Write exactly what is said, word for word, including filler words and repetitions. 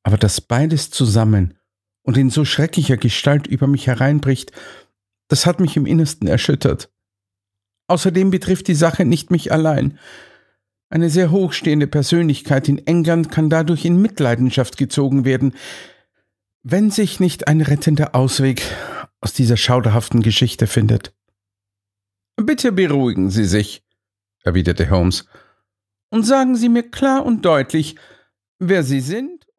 Aber dass beides zusammen und in so schrecklicher Gestalt über mich hereinbricht, das hat mich im Innersten erschüttert. Außerdem betrifft die Sache nicht mich allein. Eine sehr hochstehende Persönlichkeit in England kann dadurch in Mitleidenschaft gezogen werden, wenn sich nicht ein rettender Ausweg aus dieser schauderhaften Geschichte findet. »Bitte beruhigen Sie sich«, erwiderte Holmes, »und sagen Sie mir klar und deutlich, wer Sie sind